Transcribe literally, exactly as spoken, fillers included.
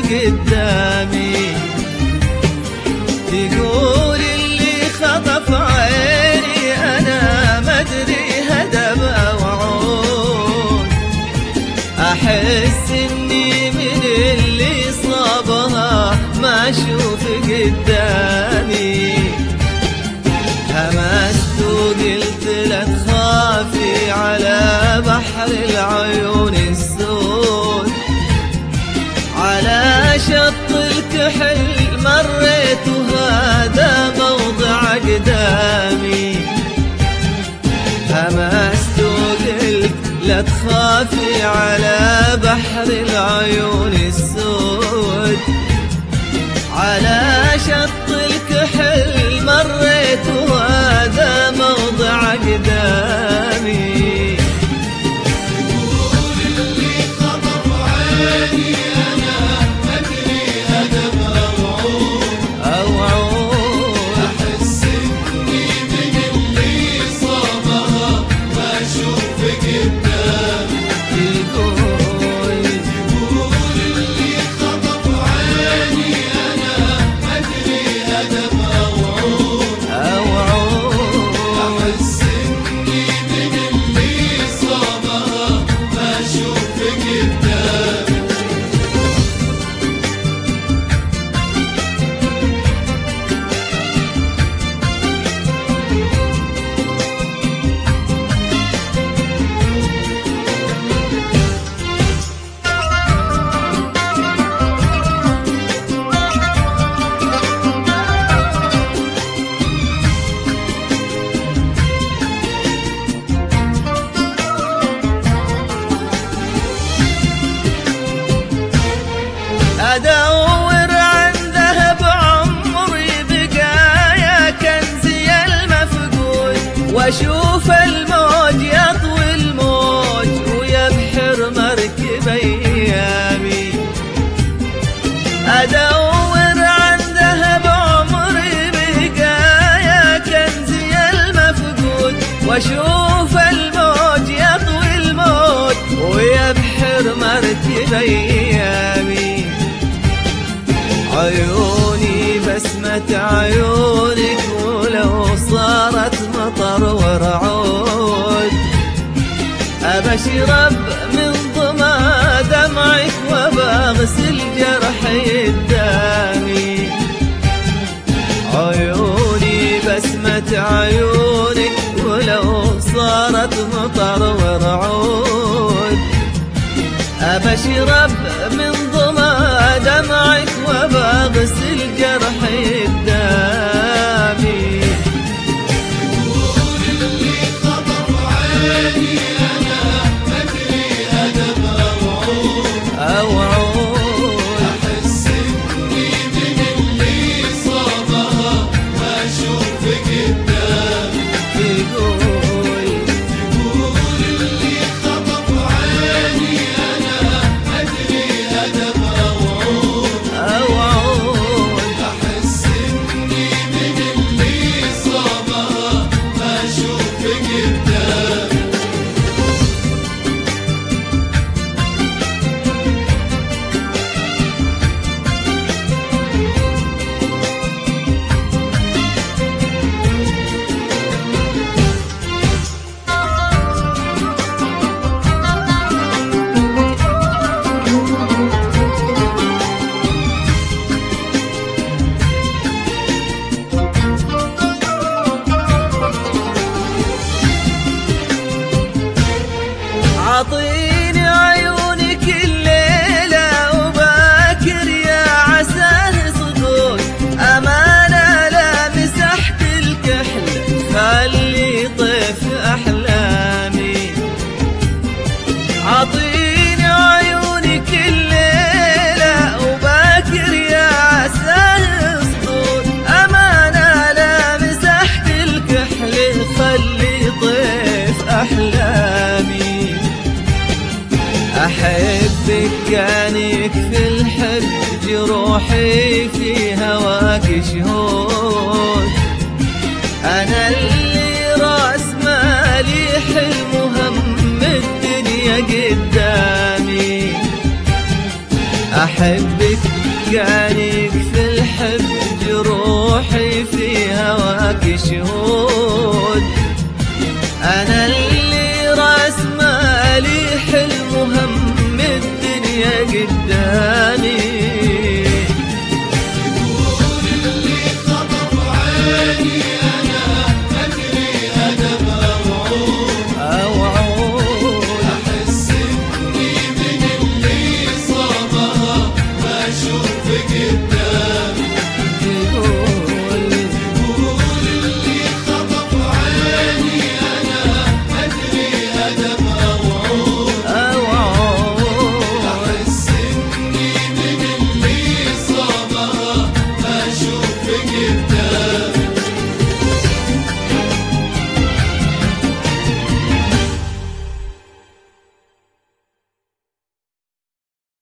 قدامي. تقول اللي خطف عيني أنا مدري هدب أو عود، أحس إني من اللي صابها ما أشوف قدامي. همست وقلت لا تخافي على بحر العيون السود، على شط الكحل مريت وهذا موضع قدامي. همست وقلت لا تخافي على بحر العيون السود، على شط الكحل مريت وهذا موضع قدامي. تقول اللي خطف عيني أنا مدري هدب أو عود، أو عود أحس إني من اللي صابها ما أشوف قدامي. تقول تقول اللي خطف عيني أنا مدري هدب أو عود، أو عود أحس إني من اللي صابها ما أشوف قدامي. أدور عن ذهب عمري بقايا كنزي المفقود، وأشوف الموج يطوي الموج ويبحر مركب أيامي. أدور عن ذهب عمري بقايا كنزي المفقود، وأشوف الموج يطوي الموج ويبحر مركب أيامي. عيوني بسمة عيونك ولو صارت مطر ورعود، أبشرب من ضما دمعك وبغسل جرحي الدامي. عيوني بسمة عيونك ولو صارت مطر ورعود، أبشرب من ضما دمعك وبغسل جرحي الدامي. تقول اللي خطف عيني أنا مدري هدب أو عود، أو عود أحس إني من اللي صابها ما أشوف قدامي. تقول تقول اللي خطف عيني أنا مدري هدب أو عود، أو عود أحس إني من اللي صابها ما أشوف قدامي. عطيني عيونك الليلة وباكر يا عساه صدود، أمانة لا مسحت الكحل خلي طيف أحلامي. عطيني عيونك الليلة وباكر يا عساه صدود، أمانة لا مسحت الكحل خلي طيف أحلامي. أحبك كان يكفي الحب جروحي في هواك شهود، أنا اللي راس مالي حلم وهم الدنيا قدامي. أحبك كان يكفي الحب جروحي في هواك شهود. أنا اللي